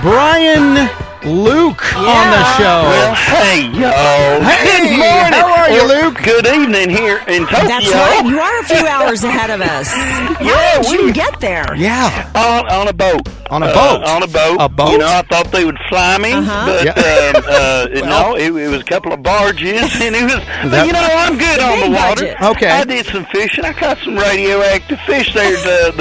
Brian Luke on the show. Well, hey, y'all. Hey, good morning. How are you, Luke? Good evening here in Tokyo. That's right. You are a few hours ahead of us. How did you get there? Yeah. On a boat. On a boat? On a boat. A boat? You know, I thought they would fly me, but no, it was a couple of barges, and it was. But, you know, I'm good on the water. Budget. Okay. I did some fishing. I caught some radioactive fish there.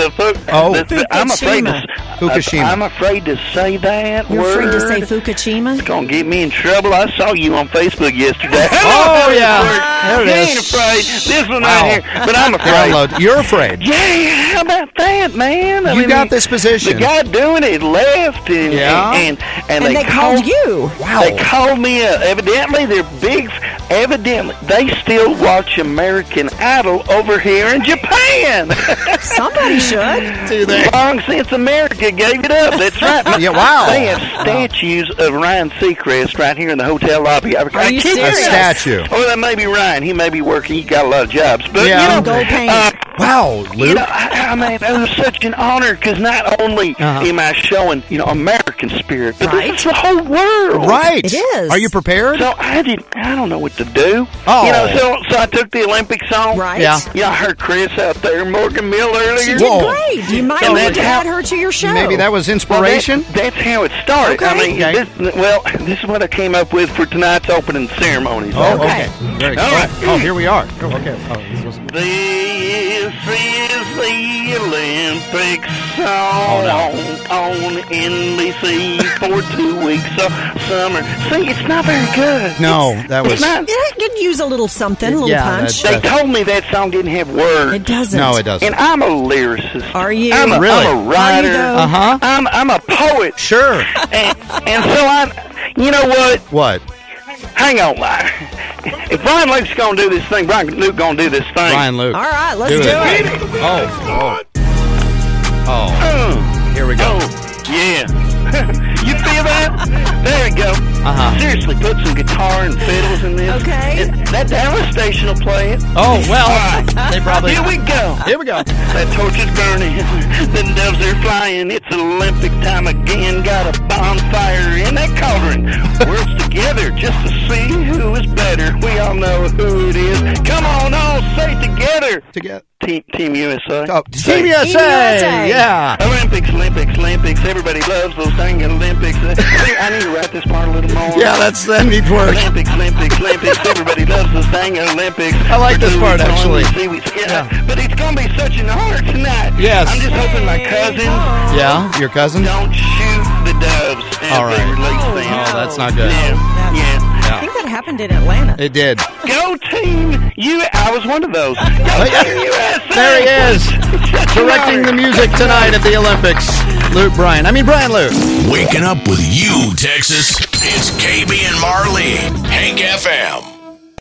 I'm afraid to. Fukushima. I'm afraid to say that You're word. afraid to say Fukushima? It's gonna get me in trouble. I saw you on Facebook yesterday. Oh, yeah. There it You is. ain't afraid. This one Wow. right here. But I'm afraid. Download. You're afraid. Yeah, how about that, man? You got this position. The guy doing it left, and they called you. Wow. They called me. Evidently, they're big. Evidently, they still watch American Idol over here in Japan. Somebody should. Do they? Long since America gave it up. That's right. Yeah, wow. They have statues of Ryan Seacrest right here in the hotel lobby. Are you A serious? statue. Oh, that may be Ryan. He may be working. He got a lot of jobs. But, Yeah. you know, Gold paint. Wow, Luke. You know, I mean, it was such an honor because not only am I showing, American spirit, but Right. it's the whole world. Right. It is. Are you prepared? So I don't know what to do. Oh. You know, so I took the Olympics on. Right. Yeah. Yeah, I heard Chris out there, Morgan Mill She earlier. did Whoa. great. You might So need that's to how- add her to your show. Maybe that was Well, inspiration? that's how it started. Okay. I mean, Okay. this is what I came up with for tonight's opening ceremonies. Oh, Okay. okay. Very good. All right. Oh, here we are. Oh, okay. Oh, this was... This is the Olympics song on NBC for 2 weeks of summer. See, it's not very good. No, that was... It's not. It could use a little something, a little Yeah, punch. They told me that song didn't have words. It doesn't. No, it doesn't. And I'm a lyricist. Are you? I'm a Really? writer. Are you, though? Uh-huh. I'm a poet. Sure. And so you know what? What? Hang on. If Brian Luke's going to do this thing, Brian Luke going to do this thing. Brian Luke. All right, let's Do do it. it. Oh. Here we go. Oh, yeah. You feel that? There we go. Uh-huh. Seriously, put some guitar and fiddles in this. Okay. That Dallas station will play it. Oh, well, All right. they probably... Here we go. Here we go. That torch is burning. The doves are flying. It's Olympic time again. Got a bonfire in that cauldron. Worlds together just to see who is better. We all know who it is. Come on, all say it together. Together. Team USA. Oh, Say Team it. USA. USA. Yeah. Olympics. Everybody loves those dang Olympics. I need to write this part a little more. Yeah, that needs work. Olympics. Everybody loves those dang Olympics. I like this part, actually. Yeah. But it's going to be such an honor tonight. Yes. I'm just hoping my cousins Yeah, your cousin? don't shoot the doves as All right. they release them. Oh, that's not good. Yeah. I think that happened in Atlanta. It did. Go Team USA. I was one of those. Go Team USA. There he is, Such an directing honor. the music tonight at the Olympics. Brian Luke. Waking up with you, Texas. It's KB and Marlene, Hank FM.